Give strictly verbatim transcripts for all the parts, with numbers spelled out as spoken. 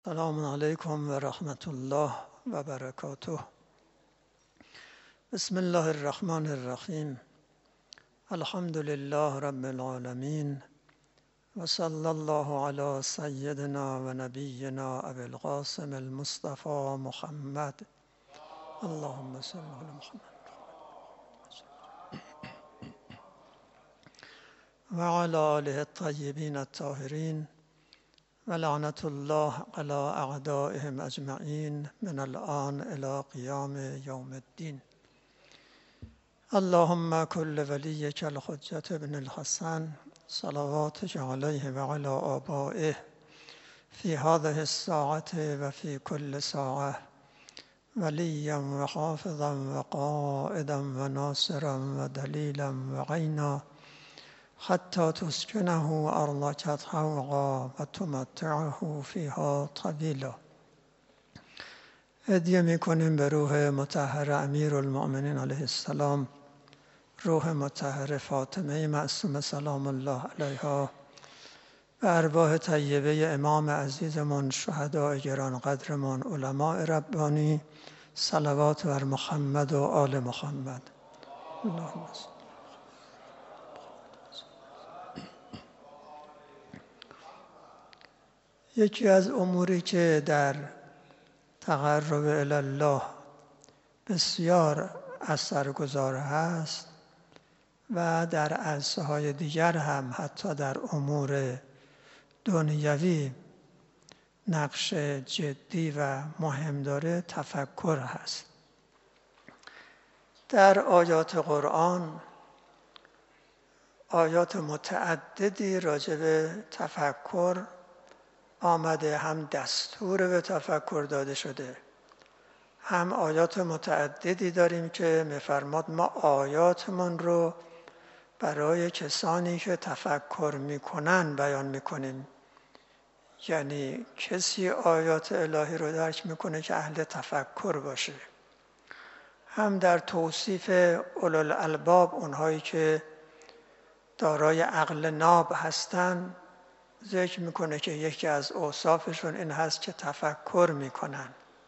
السلام علیکم و رحمت الله و برکاته. بسم الله الرحمن الرحیم. الحمد لله رب العالمین و صلی الله علی سیدنا و نبینا ابی القاسم المصطفى محمد. اللهم صل علی محمد و علی آله الطیبین الطاهرین و لعنت الله علی اعدائهم اجمعین من الآن الی قیام یوم الدین. اللهم کل ولیک الحجة ابن الحسن صلواتک علیه و علی آبائه فی هذه الساعة و فی کل ساعة ولیا و حافظا و قائدا و ناصرا و دلیلا و عینا حتی تسکنه ارضک طوعا و تمتعه فیها طویلا. هدیه میکنیم به روح مطهر امیرالمؤمنین علیه السلام، روح مطهر فاطمه معصومه سلام الله علیها و ارواح طیبه امام عزیزمان، شهداء گرانقدرمان، علماء ربانی، صلوات بر محمد و آل محمد. اللهم صل. یکی از اموری که در تقرب الی الله بسیار اثرگذار هست و در عرصه‌های دیگر هم حتی در امور دنیوی نقش جدی و مهم داره، تفکر هست. در آیات قرآن آیات متعددی راجع به تفکر آمده، هم دستور به تفکر داده شده، هم آیات متعددی داریم که می‌فرماد ما آیاتمون رو برای کسانی که تفکر میکنن بیان میکنیم. یعنی کسی آیات الهی رو درک میکنه که اهل تفکر باشه. هم در توصیف اولوالالباب، اونهایی که دارای عقل ناب هستن، ذکر میکنه که یکی از اوصافشون این هست که تفکر میکنن.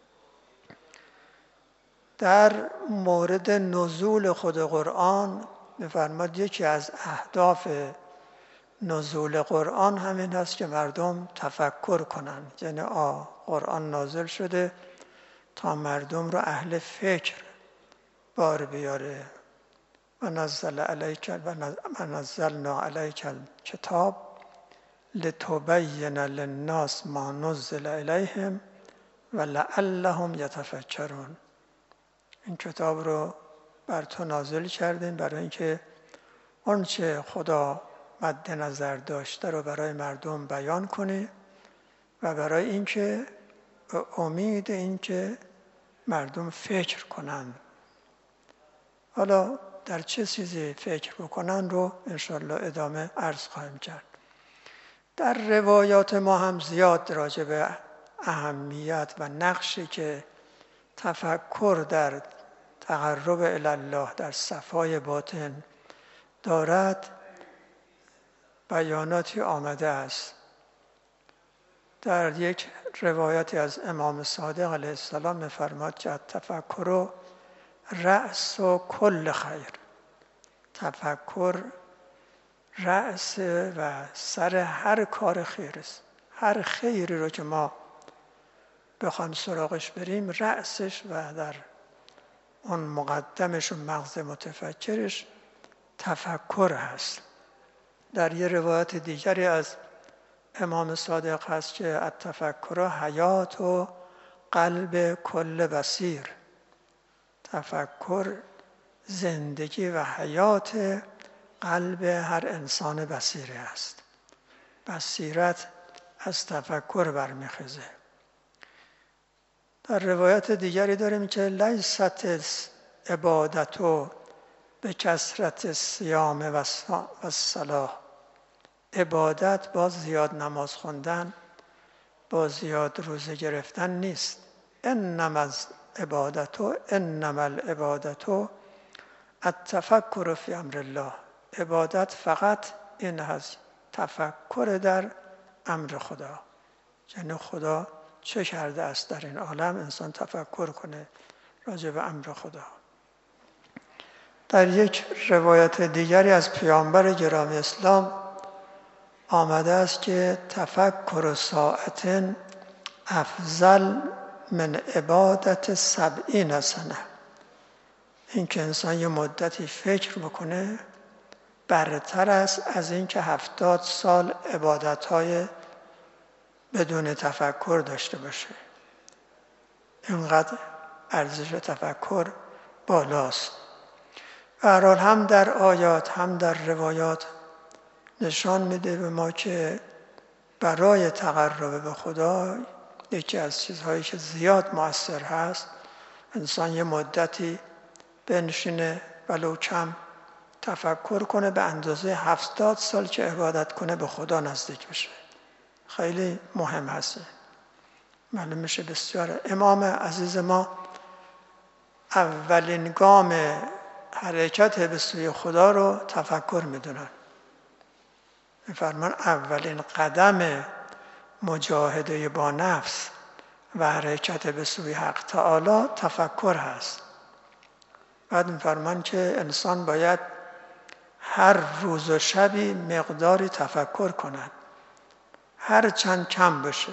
در مورد نزول خود قرآن می‌فرماد یکی از اهداف نزول قرآن همین هست که مردم تفکر کنن. یعنی آه قرآن نازل شده تا مردم رو اهل فکر بار بیاره. و نزل علیک و نزلنا علیک الکتاب لتبین للناس ما نزل الیهم و لعلهم یتفکرون. این کتاب رو بر تو نازل کردیم برای اینکه آنچه خدا مد نظر داشته رو برای مردم بیان کنی و برای اینکه امید اینکه مردم فکر کنند. حالا در چه چیزی فکر بکنن رو انشاءالله ادامه عرض خواهیم کرد. در روایات ما هم زیاد راجع به اهمیت و نقشی که تفکر در تقرب الی الله در صفای باطن دارد بیاناتی آمده است. در یک روایتی از امام صادق علیه السلام می‌فرماد که التفکر رأس و کل خیر. تفکر رأس و سر هر کار خیر است. هر خیری رو که ما بخوایم سراغش بریم، رأسش و در اون مقدمش و مغز متفکرش تفکر هست. در یه روایت دیگری از امام صادق هست که التفکر حیات و قلب کل بصیر. تفکر زندگی و حیات قلب هر انسان بصیری است. بصیرت از تفکر برمیخیزه. در روایت دیگری داریم که لیست عبادتو به کثرت الصیام و الصلاة. عبادت با زیاد نماز خوندن، با زیاد روزه گرفتن نیست. انما العبادتو انما العبادتو التفکر فی امر الله. عبادت فقط این هست، تفکر در امر خدا. یعنی خدا چه کرده است در این عالم انسان تفکر کنه راجع به امر خدا. در یک روایت دیگری از پیامبر گرامی اسلام آمده است که تفکر ساعت افضل من عبادت سبعین سنه. این که انسان یه مدتی فکر بکنه برتر است از این که هفتاد سال عبادتهای بدون تفکر داشته باشه. اینقدر ارزش تفکر بالاست. به هر حال هم در آیات هم در روایات نشان میده به ما که برای تقرب به خدا یکی از چیزهایی که زیاد مؤثر هست انسان یه مدتی بنشینه ولو کم تفکر کنه به اندازه هفتاد سال که عبادت کنه به خدا نزدیک بشه. خیلی مهم هست. معلوم میشه بسیار. امام عزیز ما اولین گام حرکت به سوی خدا رو تفکر میدونن. میفرمان اولین قدم مجاهده با نفس و حرکت به سوی حق تعالی تفکر هست. بعد میفرمان که انسان باید هر روز و شبی مقداری تفکر کند، هر چند کم باشه.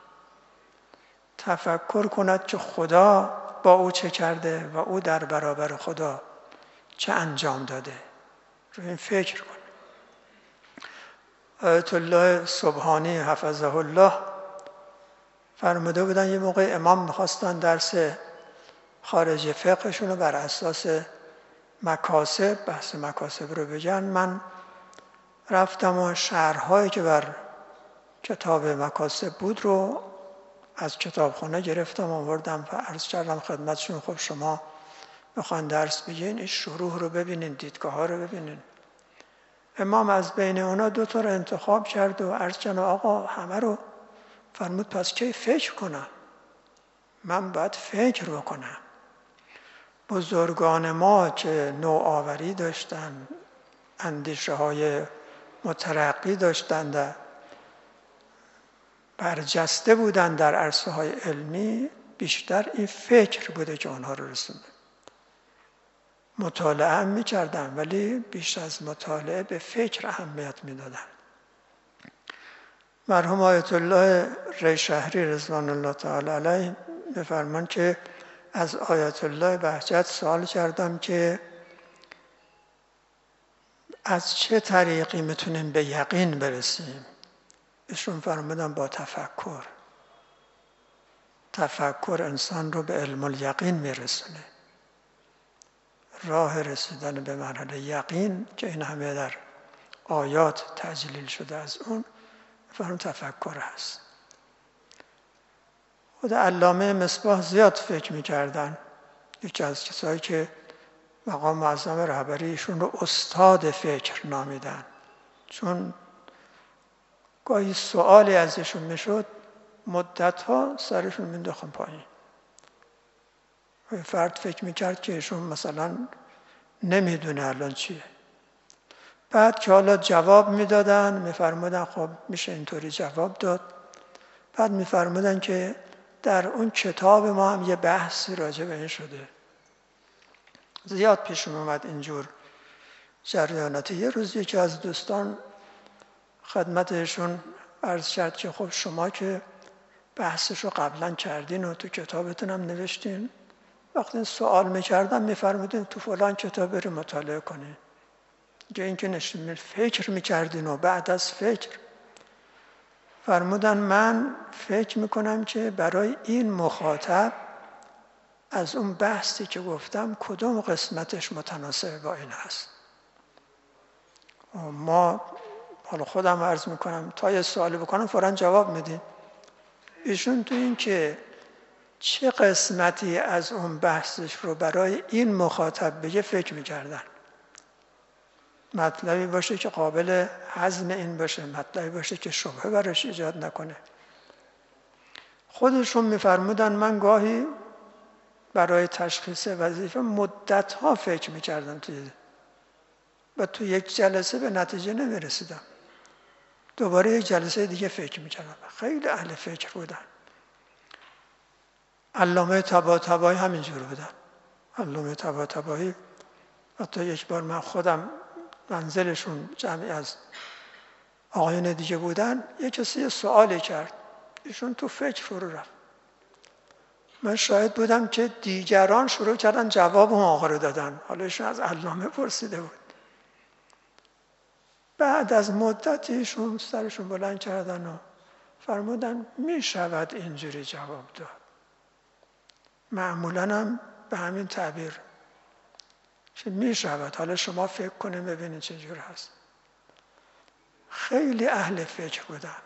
تفکر کند که خدا با او چه کرده و او در برابر خدا چه انجام داده. روی این فکر کن. آیت الله سبحانی حفظه الله فرموده بودن یه موقع امام میخواستن درس خارج فقهشون رو بر اساس مکاسب، بحث مکاسب رو بگن. من رفتم و شرح‌هایی که بر کتاب مکاسب بود رو از کتابخانه گرفتم آوردم و عرض کردم خدمتشون خب شما میخوان درس بگین این شروح رو ببینین، دیدگاه ها رو ببینین. امام از بین اونا دو تا رو انتخاب کرد و عرض کردم آقا همه رو فرمود پس کی فکر کنم؟ من باید فکر بکنم. بزرگان ما که نوآوری داشتن، اندیشه های مترقی داشتند، برجسته بودن در عرصه های علمی، بیشتر این فکر بوده که آنها رو رسونده. مطالعه هم می‌کردن ولی بیش از مطالعه به فکر اهمیت میدادن. مرحوم آیت الله ریشهری رضوان الله تعالی علیه می‌فرمان که از آیت الله بهجت سوال کردم که از چه طریقی میتونیم به یقین برسیم؟ ایشون فرمودن با تفکر. تفکر انسان رو به علم الیقین میرسونه. راه رسیدن به مرحله یقین که این همه در آیات تجلیل شده از اون فرمون تفکر هست. خود علامه مصباح زیاد فکر میکردن. یکی از کسایی که مقام معظم رهبری ایشون رو استاد فکر نامیدن، چون گاهی سوالی ازشون میشد مدتها سرشون مینداختن پایین. فرد فکر میکرد که ایشون مثلا نمیدونه الان چیه. بعد که حالا جواب میدادن میفرمودن خب میشه اینطوری جواب داد. بعد میفرمودن که در اون کتاب ما هم یه بحثی راجع به این شده. زیاد پیش اومد اینجور جریانات. یه روز یکی از دوستان خدمتشون عرض کرد که خب شما که بحثش رو قبلا کردین و تو کتابتون هم نوشتین، وقتی سوال میکردم میفرمودین تو فلان کتاب بری مطالعه کنین. که این که نشین فکر میکردین و بعد از فکر فرمودن من فکر میکنم که برای این مخاطب از اون بحثی که گفتم کدوم قسمتش متناسب با این هست. ما حالا خودم عرض میکنم تا یه سوالی بکنم فوراً جواب میدین. ایشون تو این که چه قسمتی از اون بحثش رو برای این مخاطب بگه فکر میکردن. مطلبی باشه که قابل هضم این باشه، مطلبی باشه که شبهه براش ایجاد نکنه. خودشون میفرمودن من گاهی برای تشخیص وظیفه مدت‌ها فکر میکردم توی و تو یک جلسه به نتیجه نمیرسیدم. دوباره یک جلسه دیگه فکر میکردم. خیلی اهل فکر بودن. علامه طباطبایی همینجور بودن. علامه طباطبایی حتی یک بار من خودم منزلشون جمعی از آقایون دیگه بودن، یه کسی یه سوالی کرد، ایشون تو فکر فرو رفت. من شاهد بودم که دیگران شروع کردن جواب اون آقا رو دادن، حالا ایشون از علامه پرسیده بود. بعد از مدتی ایشون سرشون بلند کردن و فرمودن می شود اینجوری جواب داد. معمولا هم به همین تعبیر که می شود، حالا شما فکر کنید ببینید چجور هست. خیلی اهل فکر بودن.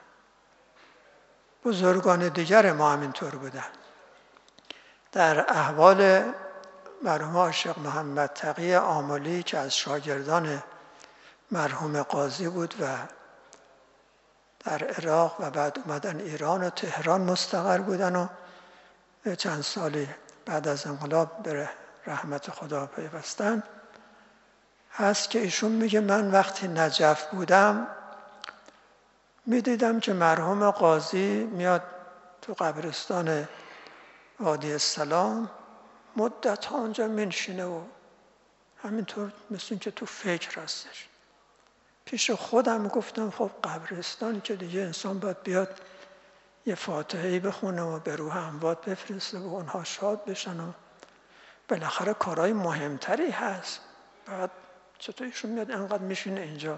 بزرگان دیگر ما همینطور بودن. در احوال مرحوم عاشق محمد تقی آملی که از شاگردان مرحوم قاضی بود و در عراق و بعد اومدن ایران و تهران مستقر بودن و چند سالی بعد از انقلاب به رحمت خدا پیوستن، هست که ایشون میگه من وقتی نجف بودم میدیدم که مرحوم قاضی میاد تو قبرستان وادی السلام، مدت ها اونجا منشینه و همینطور مثل این که تو فکر هستش. پیش خودم گفتم خب قبرستانی که دیگه انسان باید بیاد یه فاتحه‌ای بخونه و به روح اموات بفرسته و اونها شاد بشن و بالاخره کارهای مهمتری هست. بعد چطور ایشون میاد انقدر میشینه اینجا؟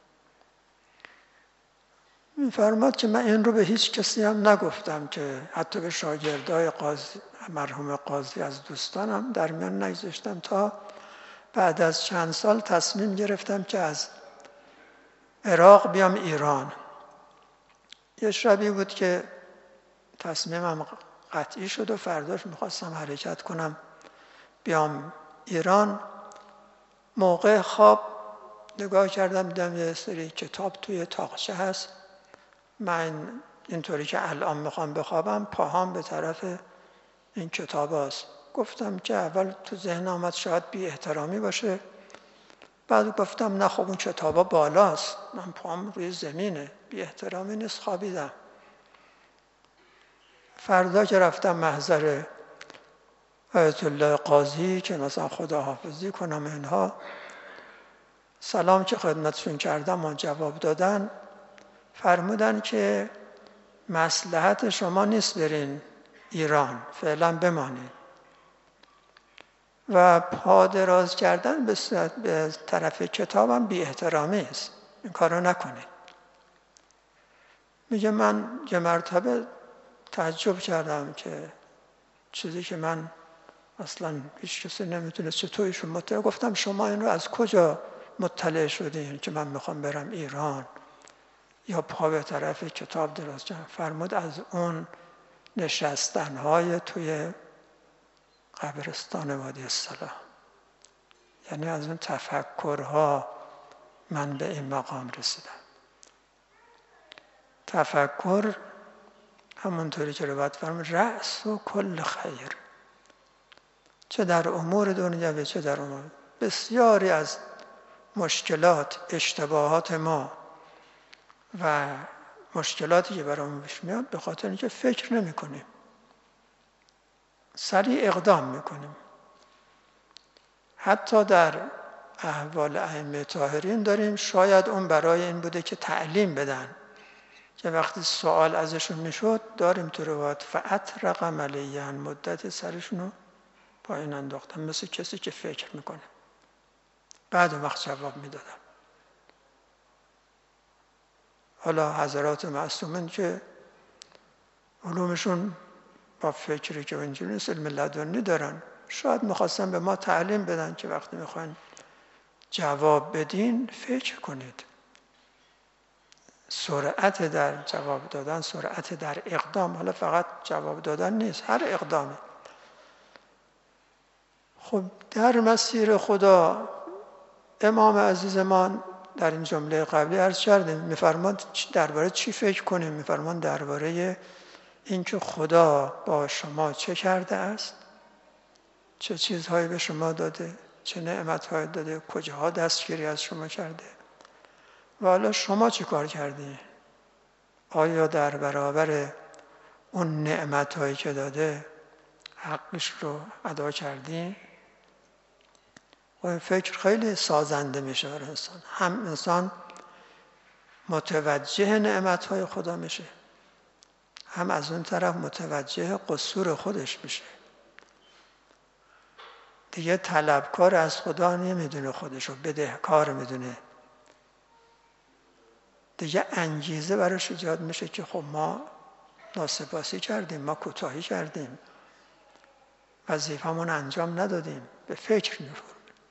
میفرماد که من این رو به هیچ کسی هم نگفتم، که حتی به شاگردای قاضی مرحوم قاضی از دوستانم در میان نگذاشتم، تا بعد از چند سال تصمیم گرفتم که از عراق بیام ایران. یه شبی بود که تصمیمم قطعی شد و فرداش میخواستم حرکت کنم بیام ایران. موقع خواب نگاه کردم دیدم یه سری کتاب توی تاقچه هست. من اینطوری که الان میخوام بخوابم پاهام به طرف این کتاب هست. گفتم که اول تو ذهن آمد شاید بی احترامی باشه، بعد گفتم نه خب اون کتابا بالاست، من پاهم روی زمینه، بی احترامی نیست، خوابیدم. فردا که رفتم محضر آیت الله قاضی که مثلا خداحافظی کنم اینها، سلام که خدمتشون کردم و جواب دادن، فرمودن که مصلحت شما نیست برین ایران، فعلا بمانید و پا دراز کردن به طرف کتابم بی احترامی است، این کارو نکنید. میگه من یه مرتبه تعجب کردم که چیزی که من اصلا هیچ کسی نمیتونه چطور ایشون مطلع. گفتم شما این رو از کجا مطلع شدین که من میخوام برم ایران یا پا به طرف کتاب دراز کنم؟ فرمود از اون نشستنهای توی قبرستان وادی السلام، یعنی از اون تفکرها من به این مقام رسیدم. تفکر همونطوری که روایت فرمود رأس و کل خیر، چه در امور دنیوی چه در امور. بسیاری از مشکلات اشتباهات ما و مشکلاتی که برامون پیش میاد به خاطر اینکه فکر نمی کنیم، سریع اقدام میکنیم. حتی در احوال ائمه طاهرین داریم، شاید اون برای این بوده که تعلیم بدن، که وقتی سوال ازشون میشد داریم تو روایت فاطرق ملیان، مدت سرشونو پایین انداختن مثل کسی که فکر میکنه، بعد وقت جواب میدادن. حالا حضرات معصومین که علومشون با فکری که اینجوری نیست، علم لدنی دارن، شاید میخواستن به ما تعلیم بدن که وقتی میخواین جواب بدین فکر کنید. سرعت در جواب دادن، سرعت در اقدام، حالا فقط جواب دادن نیست، هر اقدامی. خب در مسیر خدا امام عزیزمان در این جمله قبلی عرض کردیم، میفرماد درباره چی فکر کنیم؟ میفرماد درباره اینکه خدا با شما چه کرده است، چه چیزهایی به شما داده، چه نعمتهایی داده، کجاها دستگیری از شما کرده و حالا شما چه کار کردی؟ آیا در برابر اون نعمتهایی که داده حقش رو ادا کردیم و این فکر خیلی سازنده میشه برای انسان. هم انسان متوجه نعمتهای خدا میشه، هم از اون طرف متوجه قصور خودش میشه. دیگه طلبکار از خدا نمیدونه خودشو، بدهکار میدونه. دیگه انگیزه براش ایجاد میشه که خب ما ناسپاسی کردیم، ما کوتاهی کردیم، وظیفمون انجام ندادیم، به فکر میفرد.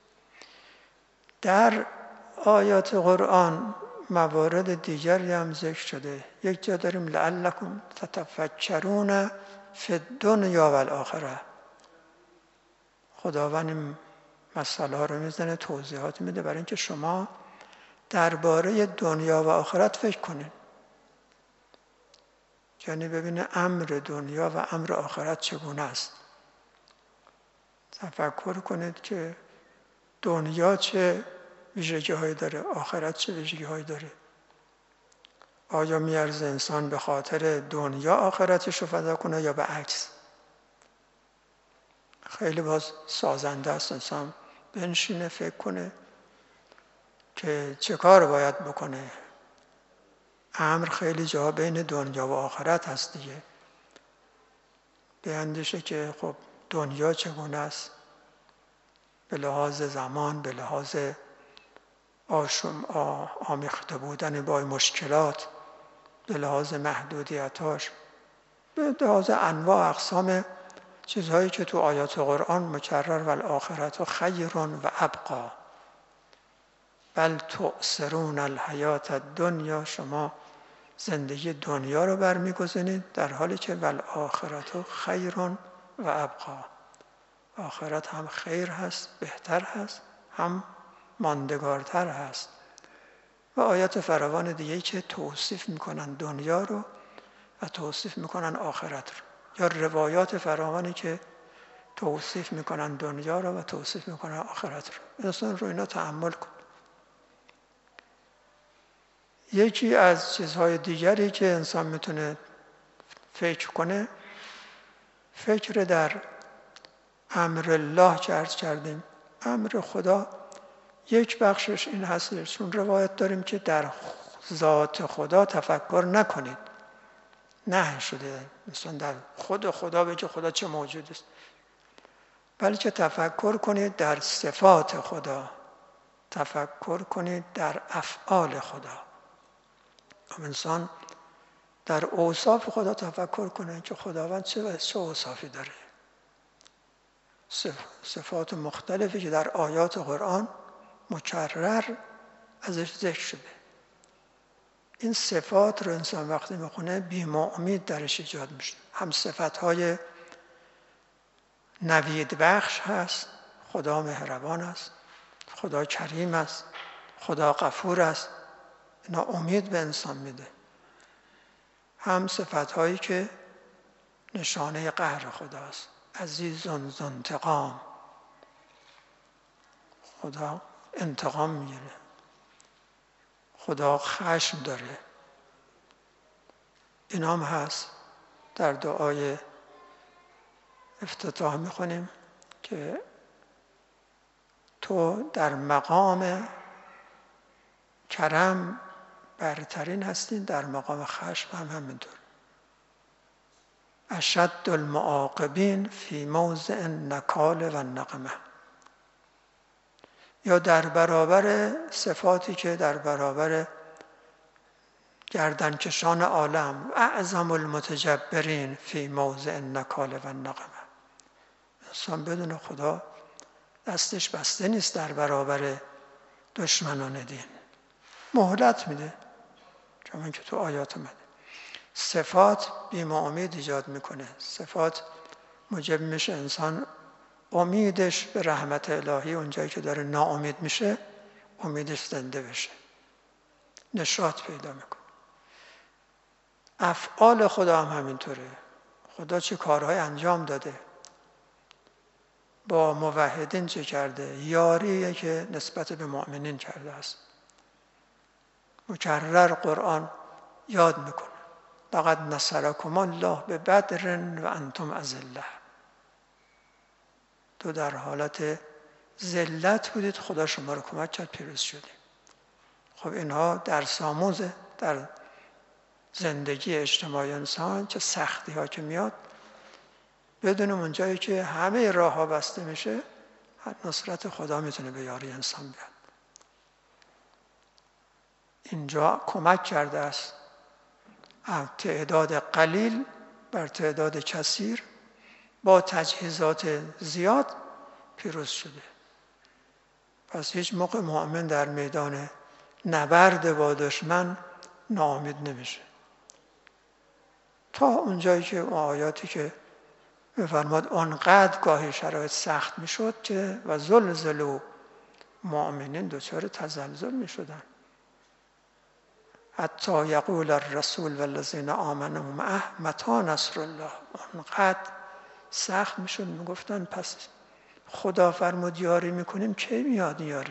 در آیات قرآن موارد دیگری هم ذکر شده. یک جا داریم لعلکم تتفکرون فی الدنیا و الاخره. خداوند این مسئله ها رو میزنه، توضیحات میده برای اینکه شما درباره دنیا و آخرت فکر کنید. یعنی ببینه امر دنیا و امر آخرت چگونه است. تفکر کنید که دنیا چه ویژگی هایی داره، آخرت چه ویژگی هایی داره. آیا میارزه انسان به خاطر دنیا آخرتش رو فدا کنه یا به عکس؟ خیلی باز سازنده است انسان بنشینه فکر کنه که چه کار باید بکنه. امر خیلی جا بین دنیا و آخرت هست دیگه. بیندیشه که خب دنیا چگونه است به لحاظ زمان، به لحاظ آشم آمیخته بودن با مشکلات، به لحاظ محدودیتاش، به لحاظ انواع اقسام چیزهایی که تو آیات قرآن مکرر و الاخرت خیر و ابقا بل تؤثرون الحیات الدنیا. شما زندگی دنیا رو برمیگزینید در حالی که والآخرت خیر و ابقا. آخرت هم خیر هست، بهتر هست، هم ماندگارتر هست. و آیات فراوان دیگه که توصیف میکنن دنیا رو و توصیف میکنن آخرت رو، یا روایات فراوانی که توصیف میکنن دنیا رو و توصیف میکنن آخرت رو. انسان رو اینا تأمل کن. یکی از چیزهای دیگری که انسان میتونه فکر کنه، فکر در امر الله که عرض کردیم. امر خدا یک بخشش این هست، چون روایت داریم که در ذات خدا تفکر نکنید. نه شده مثلا در خود خدا بگه خدا چه موجود است، بلکه تفکر کنید در صفات خدا، تفکر کنید در افعال خدا. انسان در اوصاف خدا تفکر کنه که خداوند چه چه اوصافی داره. صفات مختلفی که در آیات قرآن مکرر ازش ذکر شده. این صفات رو انسان وقتی میخونه بی‌ما امید درش ایجاد میشه. هم صفتهای نوید بخش هست، خدا مهربان است، خدا کریم است، خدا غفور است، اینا امید به انسان میده. هم صفتهایی که نشانه قهر خداست، عزیز ذو انتقام، خدا انتقام میگیره، خدا خشم داره. اینا هم هست. در دعای افتتاح میخونیم که تو در مقام کرم برترین هستین، در مقام خشم هم همینطور. اشد المعاقبین فی موضع نکال و نقمه. یا در برابر صفاتی که در برابر گردنکشان عالم، اعظم المتجبرین فی موضع نکال و نقمه. انسان بدون خدا دستش بسته نیست در برابر دشمنان دین، مهلت میده، چون که تو آیات اومده. صفات بی‌ما امید ایجاد میکنه. صفات موجب میشه انسان امیدش به رحمت الهی، اونجایی که داره ناامید میشه امیدش زنده بشه، نشاط پیدا میکنه. افعال خدا هم همینطوره. خدا چه کارهای انجام داده، با موحدین چه کرده، یاریه که نسبت به مؤمنین کرده است. مکرر قرآن یاد میکنه لقد نصرکم الله ببدر و انتم اذله. تو در حالت ذلت بودید، خدا شما رو کمک کرد، پیروز شدید. خب اینها درس آموزه در زندگی اجتماعی انسان. چه سختی ها که میاد، بدونم اونجایی که همه راه ها بسته میشه، نصرت خدا میتونه به یاری انسان بیاد. اینجا کمک کرده است، تعداد قلیل بر تعداد کثیر با تجهیزات زیاد پیروز شده. پس هیچ موقع مؤمن در میدان نبرد با دشمن ناامید نمیشه، تا اونجایی که اون آیاتی که میفرماد آنقدر گاهی شرایط سخت میشد که و زلزلوا مؤمنین دچار تزلزل میشدن، حتی یقول الرسول والذین آمنوا معه متی نصر الله. آنقدر سخت میشد، میگفتن پس خدا فرمود یاری میکنیم، کی میاد یاری؟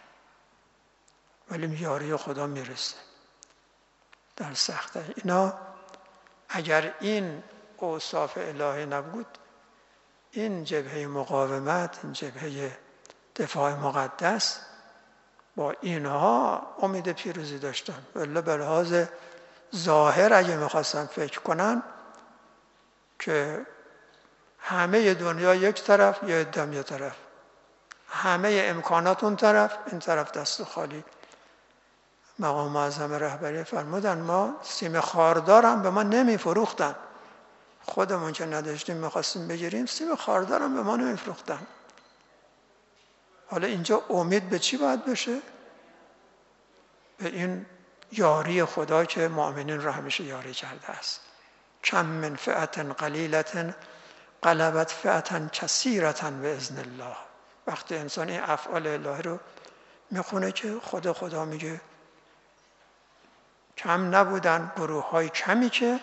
ولی یاری خدا میرسه در سخته. اینا اگر این اوصاف الهی نبود، این جبهه مقاومت، این جبهه دفاع مقدس، با اینها امید پیروزی داشتن. ولی به لحاظ ظاهر اگه میخواستن فکر کنن که همه دنیا یک طرف، یه عده یه طرف، همه امکانات اون طرف، این طرف دست خالی. مقام معظم رهبری فرمودن ما سیم خاردار هم به ما نمیفروختن، خودمون که نداشتیم میخواستیم بگیریم، سیم خاردار هم به ما نمیفروختن. حالا اینجا امید به چی باید بشه؟ به این یاری خدا که مؤمنین را همیشه یاری کرده است. کم من فئة قلیلة غلبت فئة کثیرة باذن الله. وقتی انسان این افعال الهی رو میخونه که خدا خدا میگه کم نبودن گروه های کمی که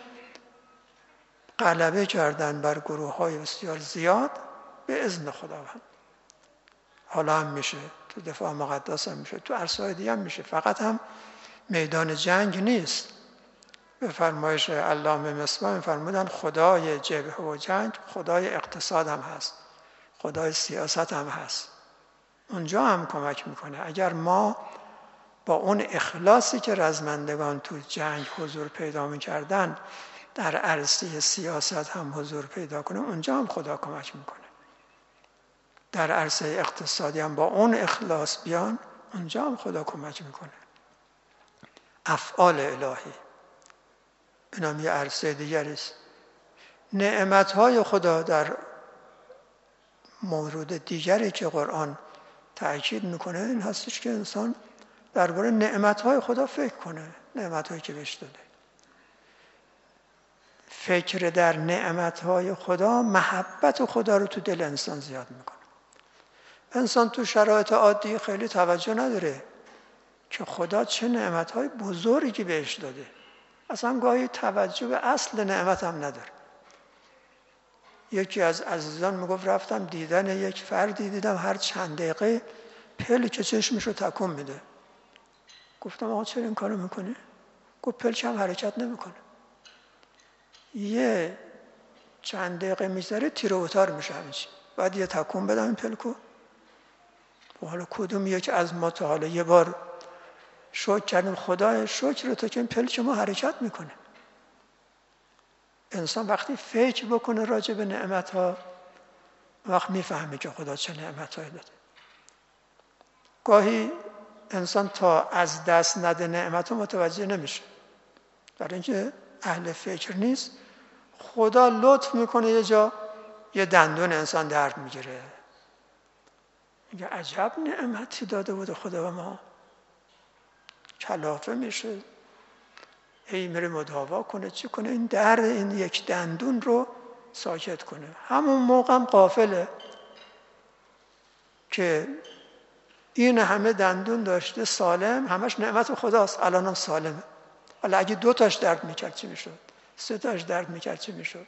غلبه کردن بر گروه های بسیار زیاد به اذن خداوند. حالا هم میشه، تو دفاع مقدس هم میشه، تو عرصه‌های دیگه هم میشه. فقط هم میدان جنگ نیست. به فرمایش علامه مصباح فرمودن خدای جبهه و جنگ خدای اقتصاد هم هست، خدای سیاست هم هست. اونجا هم کمک میکنه. اگر ما با اون اخلاصی که رزمندگان تو جنگ حضور پیدا میکردن در عرصه سیاست هم حضور پیدا کنه، اونجا هم خدا کمک میکنه. در عرصه اقتصادی هم با اون اخلاص بیان، اونجا هم خدا کمک میکنه. افعال الهی این هم یه عرصه دیگری است. نعمتهای خدا در مورد دیگری که قرآن تأکید میکنه این هستش که انسان درباره نعمتهای خدا فکر کنه، نعمتهایی که بهش داده. فکر در نعمتهای خدا محبت خدا رو تو دل انسان زیاد میکنه. انسان تو شرایط عادی خیلی توجه نداره که خدا چه نعمتهای بزرگی بهش داده، اصلا گاهی توجه به اصل نعمت هم نداره. یکی از عزیزان میگفت رفتم دیدن یک فردی، دیدم هر چند دقیقه پلک چشمش رو تکون میده. گفتم آقا چرا این کارو میکنه؟ گفت پلک هم حرکت نمیکنه، یه چند دقیقه میذاره تیر و تار میشه همیشه، بعد یه تکون بدم این پلکو. و حالا کدوم یک از ما تا حالا یه بار شکر کردیم خدای شکر تو که این پلک ما حرکت میکنه. انسان وقتی فکر بکنه راجع به نعمت‌ها، وقت میفهمه که خدا چه نعمت‌هایی داده. گاهی انسان تا از دست نده نعمت‌ها متوجه نمیشه، در اینکه اهل فکر نیست. خدا لطف میکنه یه جا یه دندون انسان درد میگیره، میگه عجب نعمتی داده بود خدا به ما، کلافه میشه، هی میره مداوا کنه، چی کنه این درد این یک دندون رو ساکت کنه. همون موقع هم غافله که این همه دندون داشته سالم، همش نعمت خداست، الان هم سالمه. حالا اگه دو تاش درد میکرد چی میشد؟ سه تاش درد میکرد چی میشد؟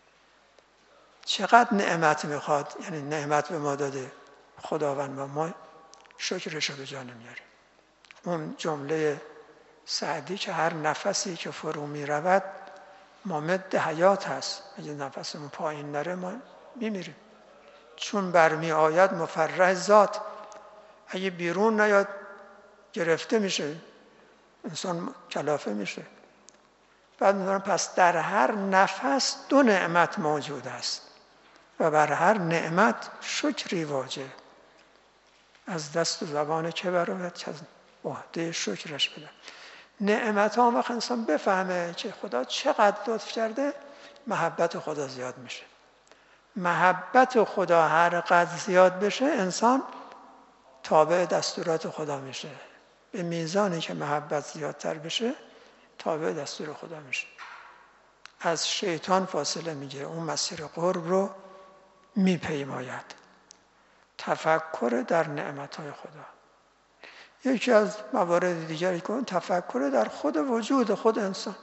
چقدر نعمت میخواد، یعنی نعمت به ما داده خداوند و ما شکرش رو به جا نمیاریم. اون جمله سعدی که هر نفسی که فرو میرود مامد حیات هست، اگه نفسمون پایین نره ما میمیریم. چون برمی آید مفرح ذات، اگه بیرون نیاد گرفته میشه، انسان کلافه میشه. بعد می‌دونم پس در هر نفس دو نعمت موجود است و بر هر نعمت شکری واجب. از دست و زبان که برآید که از عهده شکرش بده. نعمت ها وقت انسان بفهمه که خدا چقدر لطف کرده، محبت خدا زیاد میشه. محبت خدا هر قدر زیاد بشه، انسان تابع دستورات خدا میشه. به میزانی که محبت زیادتر بشه، تابع دستور خدا میشه. از شیطان فاصله میگیره، اون مسیر قرب رو میپیماید. تفکر در نعمتهای خدا. یکی از موارد دیگری که تفکر در خود وجود خود انسان.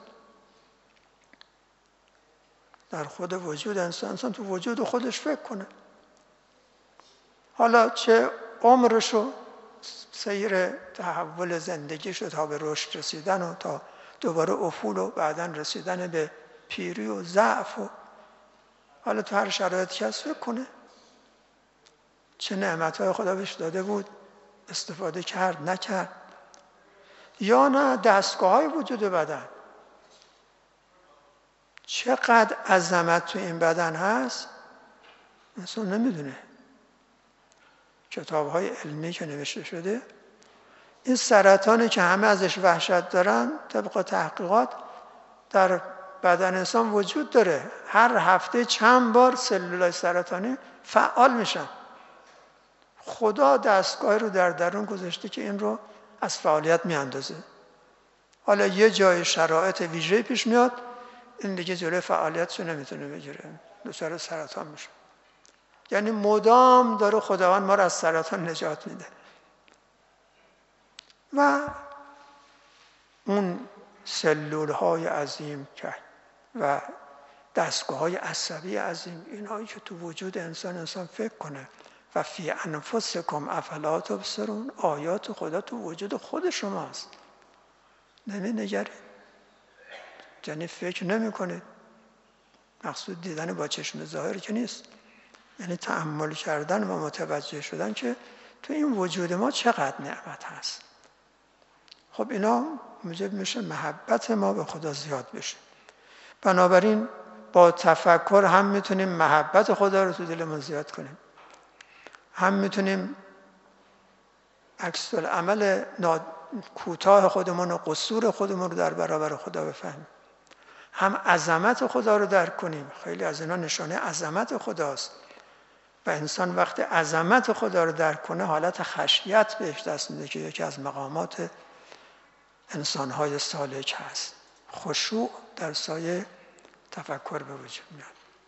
در خود وجود انسان، انسان تو وجود خودش فکر کنه. حالا چه عمرشو، سیر تحول زندگیشو تا به رشد رسیدن و تا دوباره افول و بعدا رسیدن به پیری و ضعف و حالا تو هر شرایطی که هست فکر کنه چه نعمتهای خدا بهش داده بود، استفاده کرد نکرد. یا نه دستگاه های وجود بدن، چقدر عظمت تو این بدن هست انسان نمیدونه. کتاب های علمی که نوشته شده، این سرطانی که همه ازش وحشت دارن طبق تحقیقات در بدن انسان وجود داره. هر هفته چند بار سلولای سرطانی فعال میشن. خدا دستگاه رو در درون گذاشته که این رو از فعالیت میاندازه. حالا یه جای شرایط ویژه پیش میاد، این دیگه جلوی فعالیتشو نمیتونه بگیره، دچار سرطان میشه. یعنی مدام داره خداوند ما رو از سرطان نجات میده. و اون سلول های عظیم که و دستگاه های عصبی عظیم، اینهایی که تو وجود انسان انسان فکر کنه. و فی انفسکم افلا تبصرون، آیات خدا تو وجود خود شماست، نمی نگرید، یعنی فکر نمی کنید. مقصود دیدن با چشم ظاهر که نیست، یعنی تأمل کردن و متوجه شدن که تو این وجود ما چقدر نعمت هست. خب اینا موجب میشه محبت ما به خدا زیاد بشه. بنابراین با تفکر هم میتونیم محبت خدا رو تو دلمون زیاد کنیم، هم میتونیم عکس العمل کوتاه خودمون و قصور خودمون رو در برابر خدا بفهمیم، هم عظمت خدا رو درک کنیم. خیلی از اینا نشانه عظمت خداست و انسان وقتی عظمت خدا رو درک کنه حالت خشیت بهش دست میده که یکی از مقامات انسان‌های سالک هست. خشوع در سایه تفکر به وجود میاد.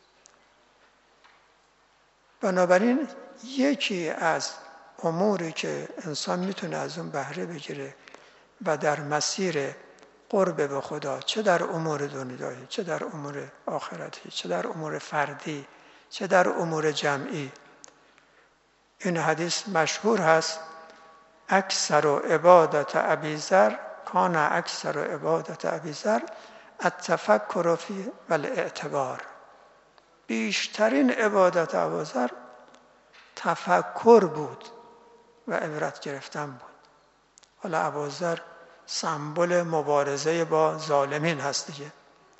بنابراین یکی از اموری که انسان میتونه از اون بهره بگیره و در مسیر قرب به خدا، چه در امور دنیایی، چه در امور آخرتی، چه در امور فردی، چه در امور جمعی، این حدیث مشهور هست: اکثر عبادت ابی ذر کان اکثر عبادت ابی ذر التفکر فی و الاعتبار. بیشترین عبادت ابوذر تفکر بود و عبرت گرفتن بود. حالا ابوذر سمبل مبارزه با ظالمین هست دیگه.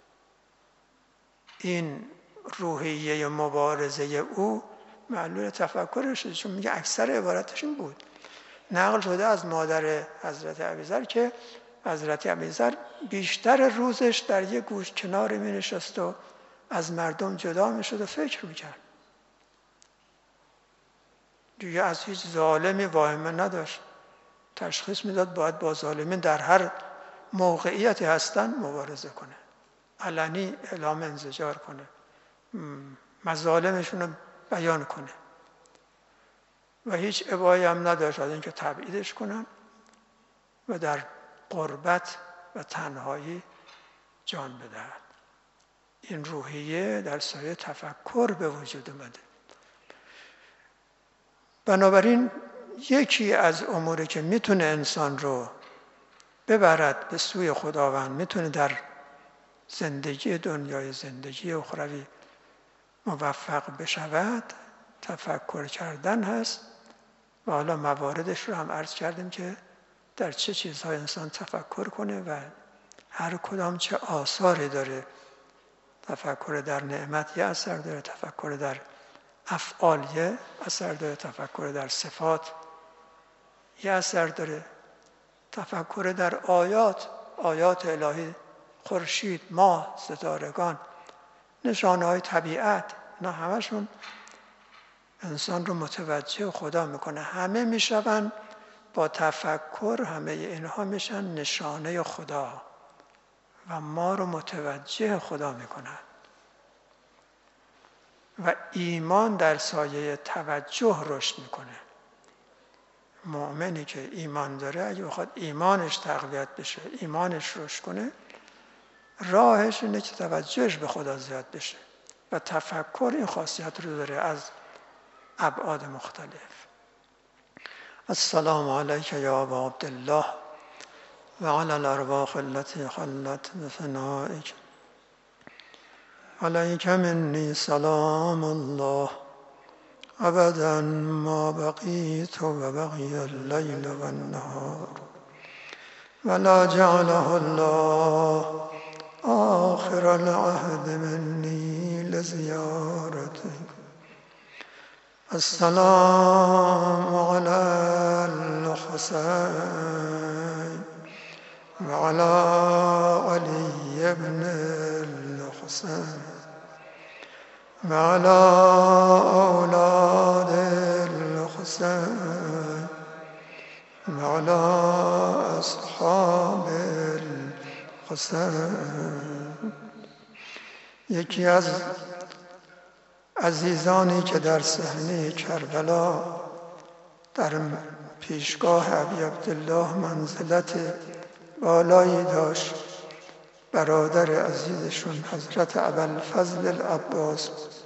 این روحیه مبارزه او معلول تفکرش، چون میگه اکثر عبارتش این بود. نقل شده از مادر حضرت ابوذر که حضرت ابوذر بیشتر روزش در یک گوش کنار می نشست و از مردم جدا می شد و فکر می کرد. دیگه از هیچ ظالمی واهمه نداشت. تشخیص میداد باید با ظالمین در هر موقعیتی هستن مبارزه کنه، علنی اعلام انزجار کنه، مظالمشون رو بیان کنه و هیچ ابایی هم نداشت از اینکه تبعیدش کنن و در غربت و تنهایی جان بدهد. این روحیه در سایه تفکر به وجود اومده. بنابراین یکی از اموری که میتونه انسان رو ببرد به سوی خداوند، میتونه در زندگی دنیای زندگی اخروی موفق بشود، تفکر کردن هست و حالا مواردش رو هم عرض کردیم که در چه چیزهای انسان تفکر کنه و هر کدام چه آثاری داره. تفکر در نعمت یه اثر داره، تفکر در افعال یه اثر داره، تفکر در صفات یه اثر داره، تفکر در آیات، آیات الهی، خورشید، ماه، ستارگان، نشانه های طبیعت، نه همشون انسان رو متوجه خدا میکنه. همه میشون با تفکر، همه اینها میشن نشانه خدا و ما رو متوجه خدا میکنن. و ایمان در سایه توجه رشد میکنه. مؤمنی که ایمان داره اگه بخواد ایمانش تقویت بشه، ایمانش رشد کنه، راهش اینه که توجهش به خدا زیاد بشه و تفکر این خاصیت رو داره از ابعاد مختلف. السلام علیک یا ابا عبدالله و علی الارواح التي خلت بفنائک علیک منی سلام الله ابدا ما بقیت و بقی اللیل و النهار ولا جعله الله آخر العهد منی لزیارتک. السلام علی الحسین و علی علی ابن الحسین و علی اولاد الحسین و علی اصحاب الحسین. یکی از عزیزانی که در صحنه کربلا در پیشگاه ابی عبدالله منزلت بالایی داشت، برادر عزیزشون حضرت ابوالفضل العباس،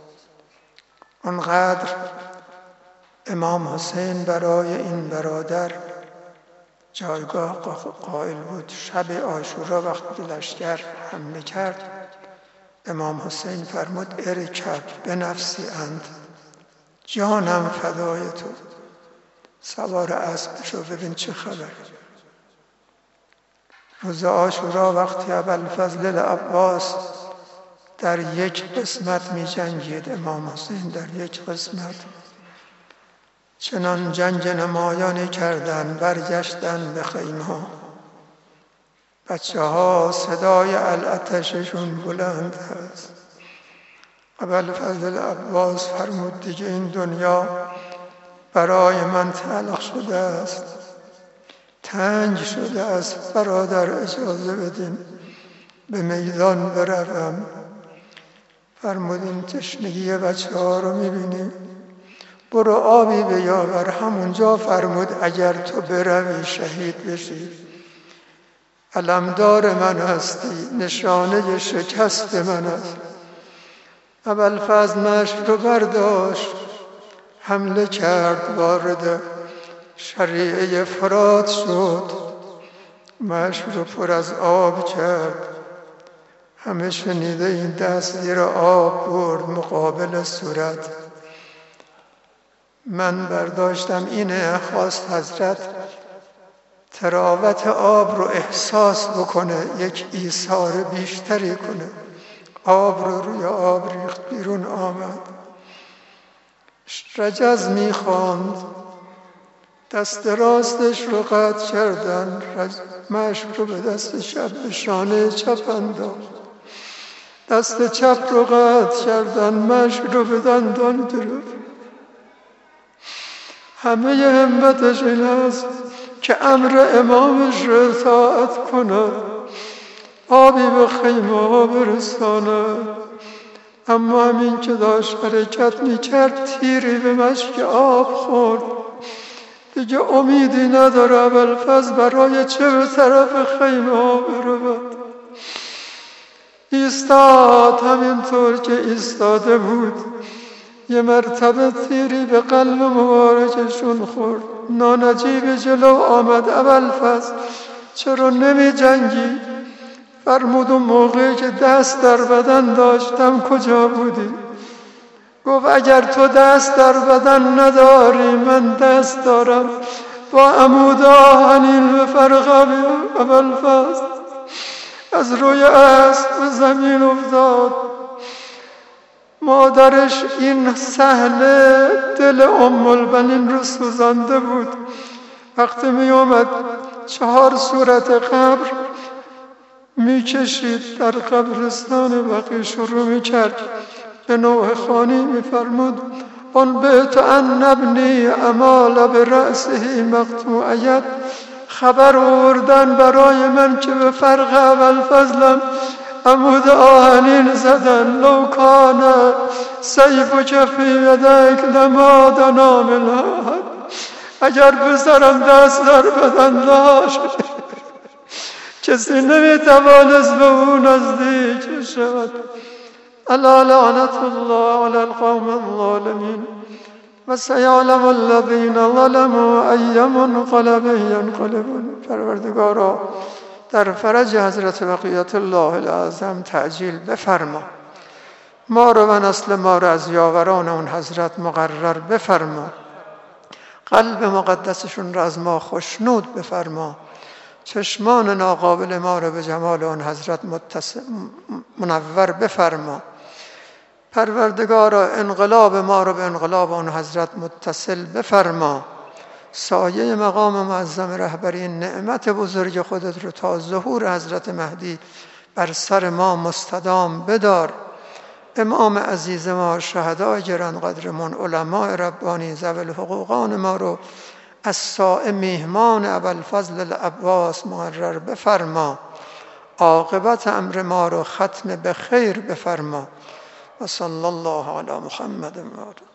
آنقدر امام حسین برای این برادر جایگاه قائل بود. شب عاشورا وقتی لشکر حمله کرد، امام حسین فرمود ارکب بنفسی انت، جانم فدای تو، سوار اسب شو ببین چه خبر. روز عاشورا وقتی ابوالفضل العباس در یک قسمت می جنگید، امام حسین در یک قسمت، چنان جنگ نمایانی کردن، برگشتن به خیمه. بچه ها صدای العطششون بلند هست. ابوالفضل العباس فرمود دیگه این دنیا برای من تلخ شده است، تنگ شده است، برادر اجازه بدین به میدان بروم. فرمودین تشنگی بچه ها رو میبینی، برو آبی بیاور. همونجا فرمود اگر تو بروی شهید بشی، علمدار من هستی، نشانه شکست من است. ابوالفضل مشک رو برداشت، حمله کرد، وارد شریعه فرات شد، مشک رو پر از آب کرد. همه شنیده این دست زیر آب برد مقابل صورت. من برداشتم اینه، خواست حضرت تراوت آب رو احساس بکنه، یک ایثار بیشتری کنه. آب رو روی آب ریخت، بیرون آمد، رجز میخواند، دست راستش رو قطع کردن، مشک رو به دست چپ به شانه چپ انداخت، دست چپ رو قطع کردن، مشک رو به دندان گرفت. همه همتش این است که امر امامش رو اطاعت کنه، آبی به خیمه ها برسانه. اما همین که داشت حرکت میکرد، تیری به مشک آب خورد. دیگه امیدی نداره ابوالفضل برای چه به طرف خیمه ها برود. ایستاد، همینطور که ایستاده بود یه مرتبه تیری به قلب مبارکشون خورد. نانجیب جلو آمد، ابوالفضل چرا نمی جنگی؟ فرمود اون موقعی که دست در بدن داشتم کجا بودی؟ گفت اگر تو دست در بدن نداری من دست دارم. با عمود آهنین به فرق ابوالفضل از روی اسب به زمین افتاد. مادرش این صحنه دل ام البنین رو سوزانده بود. وقتی می اومد چهار صورت قبر می کشید در قبرستان بقیع شروع می کرد به نوح خانی می فرمود اون بیت ان ابنی امال به رأسه مقطوعیت. خبر آوردن برای من که به فرق ابوالفضلم عمود آهنین زدن. لو کان سیفک فی یدیک لما دنا من احد. اگر پسرم دست در بدن داشت کسی نمیتوانست به او نزدیک شود. الا لعنت الله علی القوم الظالمین و سیعلم الذین ظلموا ای منقلب ینقلبون. پروردگارا در فرج حضرت بقیت الله الاعظم تعجیل بفرما. ما رو و نسل ما رو از یاوران اون حضرت مقرر بفرما. قلب مقدسشون را از ما خوشنود بفرما. چشمان ناقابل ما رو به جمال اون حضرت منور بفرما. پروردگارا انقلاب ما رو به انقلاب اون حضرت متصل بفرما. سایه مقام معظم رهبری این نعمت بزرگ خودت رو تا ظهور حضرت مهدی بر سر ما مستدام بدار. امام عزیز ما، شهدای گرانقدرمون، علماء ربانی، ذوی الحقوقان ما رو از سایه میهمان ابوالفضل العباس مقرر بفرما. عاقبت امر ما رو ختم به خیر بفرما. و صلی الله علی محمد و آله.